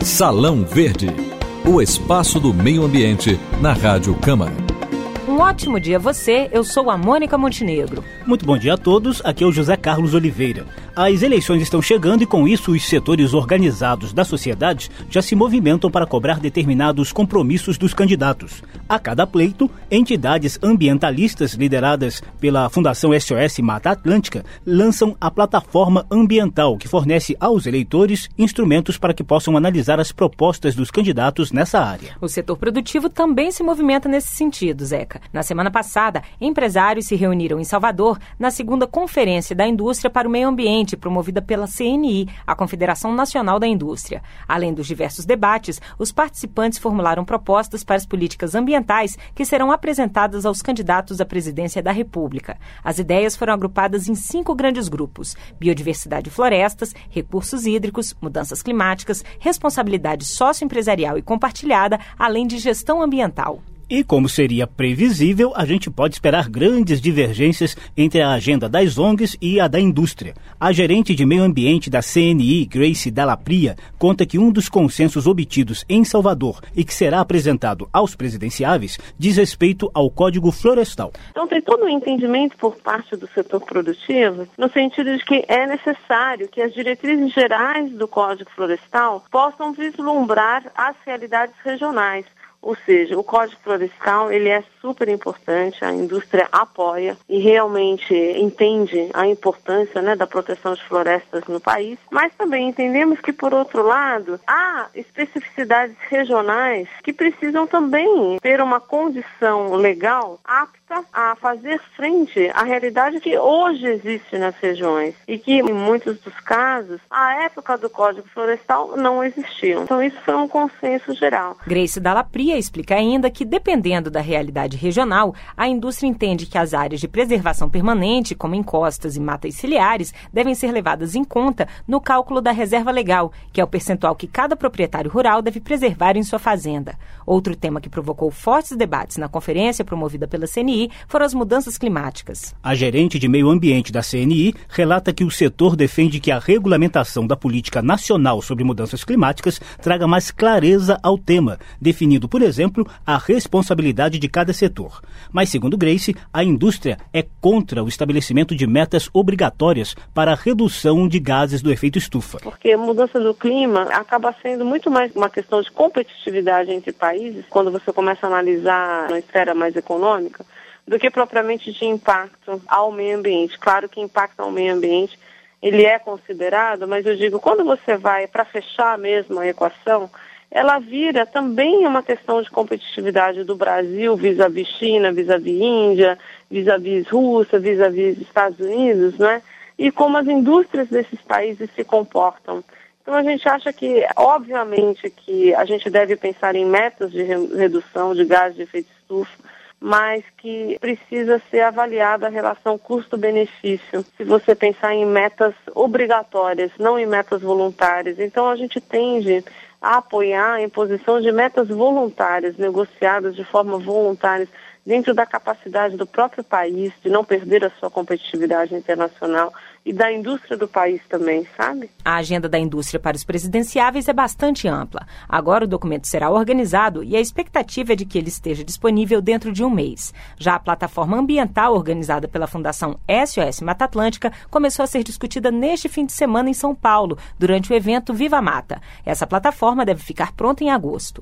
Salão Verde, o espaço do meio ambiente na Rádio Câmara. Um ótimo dia a você, eu sou a Mônica Montenegro. Muito bom dia a todos, aqui é o José Carlos Oliveira. As eleições estão chegando e com isso os setores organizados da sociedade já se movimentam para cobrar determinados compromissos dos candidatos. A cada pleito, entidades ambientalistas lideradas pela Fundação SOS Mata Atlântica lançam a plataforma ambiental que fornece aos eleitores instrumentos para que possam analisar as propostas dos candidatos nessa área. O setor produtivo também se movimenta nesse sentido, Zeca. Na semana passada, empresários se reuniram em Salvador na segunda Conferência da Indústria para o Meio Ambiente, promovida pela CNI, a Confederação Nacional da Indústria. Além dos diversos debates, os participantes formularam propostas para as políticas ambientais que serão apresentadas aos candidatos à presidência da República. As ideias foram agrupadas em 5 grandes grupos: biodiversidade e florestas, recursos hídricos, mudanças climáticas, responsabilidade socioempresarial e compartilhada, além de gestão ambiental. E como seria previsível, a gente pode esperar grandes divergências entre a agenda das ONGs e a da indústria. A gerente de meio ambiente da CNI, Grace Dallapria, conta que um dos consensos obtidos em Salvador e que será apresentado aos presidenciáveis diz respeito ao Código Florestal. Então tem todo um entendimento por parte do setor produtivo, no sentido de que é necessário que as diretrizes gerais do Código Florestal possam vislumbrar as realidades regionais. Ou seja, o Código Florestal ele é super importante, a indústria apoia e realmente entende a importância, da proteção de florestas no país, mas também entendemos que, por outro lado, há especificidades regionais que precisam também ter uma condição legal apta a fazer frente à realidade que hoje existe nas regiões e que, em muitos dos casos, à época do Código Florestal não existiam. Então, isso foi um consenso geral. Grace Dallapria explica ainda que, dependendo da realidade regional, a indústria entende que as áreas de preservação permanente, como encostas e matas ciliares, devem ser levadas em conta no cálculo da reserva legal, que é o percentual que cada proprietário rural deve preservar em sua fazenda. Outro tema que provocou fortes debates na conferência promovida pela CNI foram as mudanças climáticas. A gerente de meio ambiente da CNI relata que o setor defende que a regulamentação da política nacional sobre mudanças climáticas traga mais clareza ao tema, definindo, por exemplo, a responsabilidade de cada setor. Mas, segundo Grace, a indústria é contra o estabelecimento de metas obrigatórias para a redução de gases do efeito estufa. Porque a mudança do clima acaba sendo muito mais uma questão de competitividade entre países, quando você começa a analisar na esfera mais econômica, do que propriamente de impacto ao meio ambiente. Claro que impacto ao meio ambiente ele é considerado, mas eu digo, quando você vai para fechar mesmo a equação, ela vira também uma questão de competitividade do Brasil vis-à-vis China, vis-à-vis Índia, vis-à-vis Rússia, vis-à-vis Estados Unidos, e como as indústrias desses países se comportam. Então a gente acha que, obviamente, que a gente deve pensar em metas de redução de gases de efeito estufa, mas que precisa ser avaliada a relação custo-benefício, se você pensar em metas obrigatórias, não em metas voluntárias. Então a gente tende a apoiar a imposição de metas voluntárias, negociadas de forma voluntária, dentro da capacidade do próprio país de não perder a sua competitividade internacional e da indústria do país também, sabe? A agenda da indústria para os presidenciáveis é bastante ampla. Agora o documento será organizado e a expectativa é de que ele esteja disponível dentro de um mês. Já a plataforma ambiental organizada pela Fundação SOS Mata Atlântica começou a ser discutida neste fim de semana em São Paulo, durante o evento Viva Mata. Essa plataforma deve ficar pronta em agosto.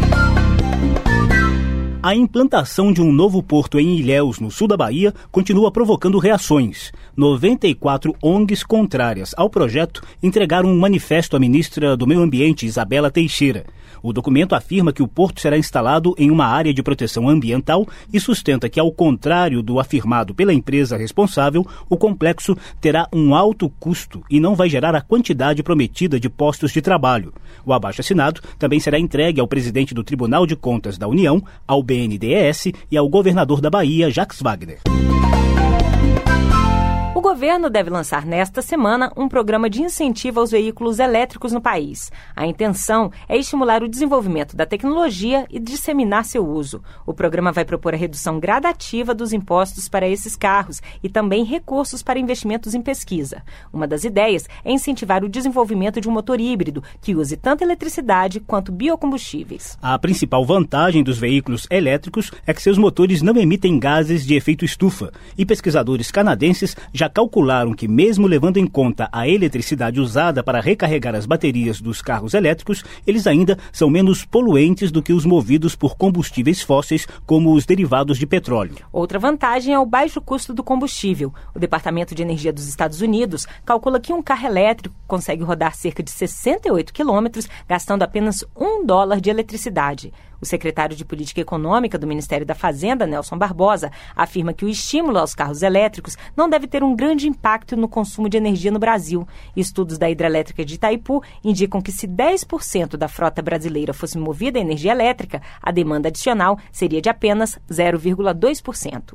A implantação de um novo porto em Ilhéus, no sul da Bahia, continua provocando reações. 94 ONGs contrárias ao projeto entregaram um manifesto à ministra do Meio Ambiente, Isabela Teixeira. O documento afirma que o porto será instalado em uma área de proteção ambiental e sustenta que, ao contrário do afirmado pela empresa responsável, o complexo terá um alto custo e não vai gerar a quantidade prometida de postos de trabalho. O abaixo-assinado também será entregue ao presidente do Tribunal de Contas da União, ao BNDES e ao governador da Bahia, Jacques Wagner. O governo deve lançar nesta semana um programa de incentivo aos veículos elétricos no país. A intenção é estimular o desenvolvimento da tecnologia e disseminar seu uso. O programa vai propor a redução gradativa dos impostos para esses carros e também recursos para investimentos em pesquisa. Uma das ideias é incentivar o desenvolvimento de um motor híbrido que use tanto eletricidade quanto biocombustíveis. A principal vantagem dos veículos elétricos é que seus motores não emitem gases de efeito estufa, e pesquisadores canadenses já calcularam que, mesmo levando em conta a eletricidade usada para recarregar as baterias dos carros elétricos, eles ainda são menos poluentes do que os movidos por combustíveis fósseis, como os derivados de petróleo. Outra vantagem é o baixo custo do combustível. O Departamento de Energia dos Estados Unidos calcula que um carro elétrico consegue rodar cerca de 68 quilômetros, gastando apenas $1 de eletricidade. O secretário de Política Econômica do Ministério da Fazenda, Nelson Barbosa, afirma que o estímulo aos carros elétricos não deve ter um grande impacto no consumo de energia no Brasil. Estudos da hidrelétrica de Itaipu indicam que se 10% da frota brasileira fosse movida a energia elétrica, a demanda adicional seria de apenas 0,2%.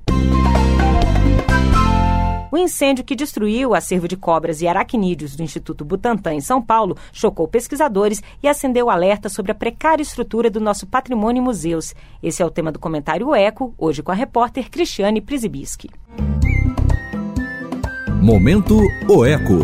O incêndio que destruiu o acervo de cobras e aracnídeos do Instituto Butantan em São Paulo chocou pesquisadores e acendeu alerta sobre a precária estrutura do nosso patrimônio e museus. Esse é o tema do comentário O Eco, hoje com a repórter Cristiane Przybyski. Momento O Eco.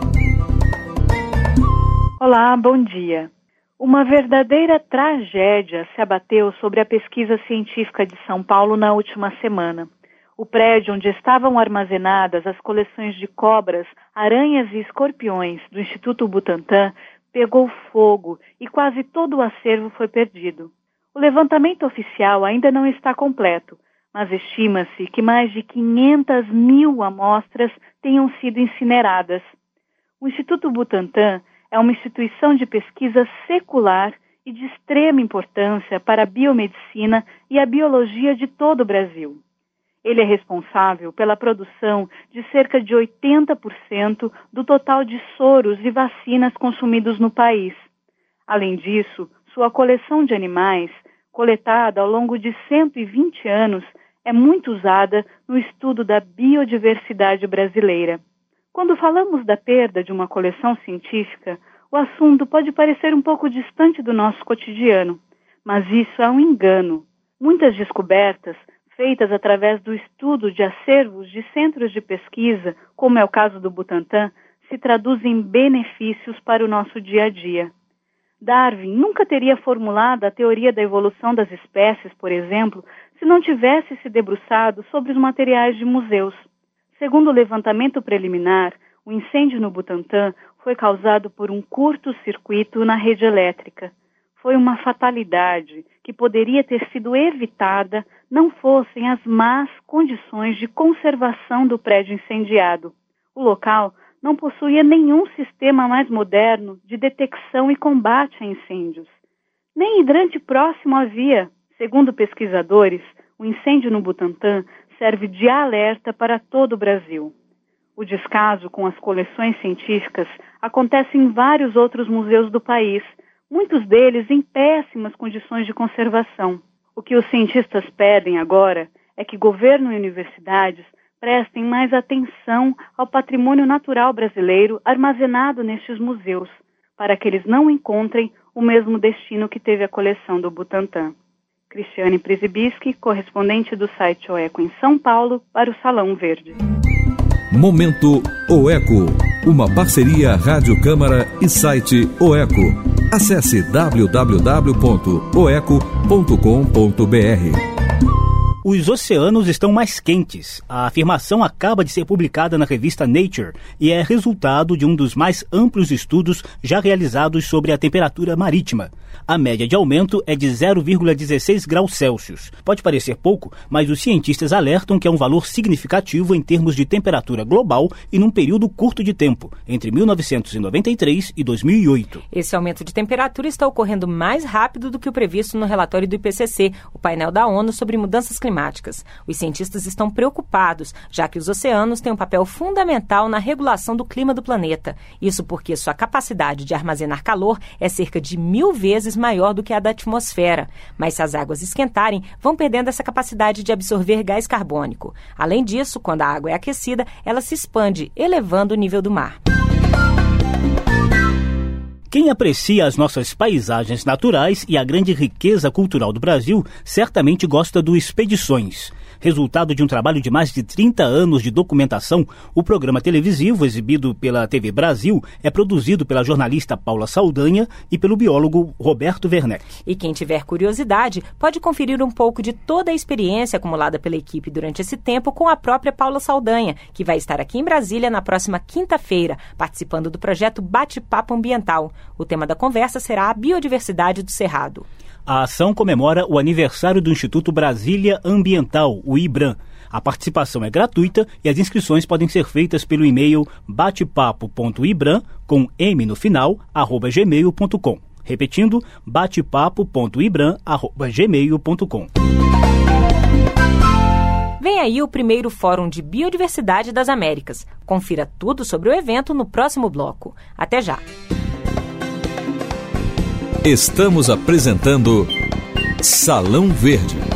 Olá, bom dia. Uma verdadeira tragédia se abateu sobre a pesquisa científica de São Paulo na última semana. O prédio onde estavam armazenadas as coleções de cobras, aranhas e escorpiões do Instituto Butantan pegou fogo e quase todo o acervo foi perdido. O levantamento oficial ainda não está completo, mas estima-se que mais de 500 mil amostras tenham sido incineradas. O Instituto Butantan é uma instituição de pesquisa secular e de extrema importância para a biomedicina e a biologia de todo o Brasil. Ele é responsável pela produção de cerca de 80% do total de soros e vacinas consumidos no país. Além disso, sua coleção de animais, coletada ao longo de 120 anos, é muito usada no estudo da biodiversidade brasileira. Quando falamos da perda de uma coleção científica, o assunto pode parecer um pouco distante do nosso cotidiano, mas isso é um engano. Muitas descobertas feitas através do estudo de acervos de centros de pesquisa, como é o caso do Butantan, se traduzem em benefícios para o nosso dia a dia. Darwin nunca teria formulado a teoria da evolução das espécies, por exemplo, se não tivesse se debruçado sobre os materiais de museus. Segundo o levantamento preliminar, o incêndio no Butantan foi causado por um curto-circuito na rede elétrica. Foi uma fatalidade que poderia ter sido evitada não fossem as más condições de conservação do prédio incendiado. O local não possuía nenhum sistema mais moderno de detecção e combate a incêndios. Nem hidrante próximo havia. Segundo pesquisadores, o incêndio no Butantan serve de alerta para todo o Brasil. O descaso com as coleções científicas acontece em vários outros museus do país, muitos deles em péssimas condições de conservação. O que os cientistas pedem agora é que governo e universidades prestem mais atenção ao patrimônio natural brasileiro armazenado nestes museus, para que eles não encontrem o mesmo destino que teve a coleção do Butantan. Cristiane Przybyski, correspondente do site O Eco em São Paulo, para o Salão Verde. Momento O Eco, uma parceria Rádio Câmara e site O Eco. Acesse www.oeco.com.br. Os oceanos estão mais quentes. A afirmação acaba de ser publicada na revista Nature e é resultado de um dos mais amplos estudos já realizados sobre a temperatura marítima. A média de aumento é de 0,16 graus Celsius. Pode parecer pouco, mas os cientistas alertam que é um valor significativo em termos de temperatura global e num período curto de tempo, entre 1993 e 2008. Esse aumento de temperatura está ocorrendo mais rápido do que o previsto no relatório do IPCC, o painel da ONU sobre mudanças climáticas climáticas. Os cientistas estão preocupados, já que os oceanos têm um papel fundamental na regulação do clima do planeta. Isso porque sua capacidade de armazenar calor é cerca de 1000 vezes maior do que a da atmosfera. Mas se as águas esquentarem, vão perdendo essa capacidade de absorver gás carbônico. Além disso, quando a água é aquecida, ela se expande, elevando o nível do mar. Quem aprecia as nossas paisagens naturais e a grande riqueza cultural do Brasil certamente gosta do Expedições. Resultado de um trabalho de mais de 30 anos de documentação, o programa televisivo exibido pela TV Brasil é produzido pela jornalista Paula Saldanha e pelo biólogo Roberto Werneck. E quem tiver curiosidade pode conferir um pouco de toda a experiência acumulada pela equipe durante esse tempo com a própria Paula Saldanha, que vai estar aqui em Brasília na próxima quinta-feira, participando do projeto Bate-Papo Ambiental. O tema da conversa será a biodiversidade do Cerrado. A ação comemora o aniversário do Instituto Brasília Ambiental, o IBRAM. A participação é gratuita e as inscrições podem ser feitas pelo e-mail batepapo.ibram, com m no final, @gmail.com. Repetindo, batepapo.ibram@gmail.com. Vem aí o primeiro Fórum de Biodiversidade das Américas. Confira tudo sobre o evento no próximo bloco. Até já! Estamos apresentando Salão Verde.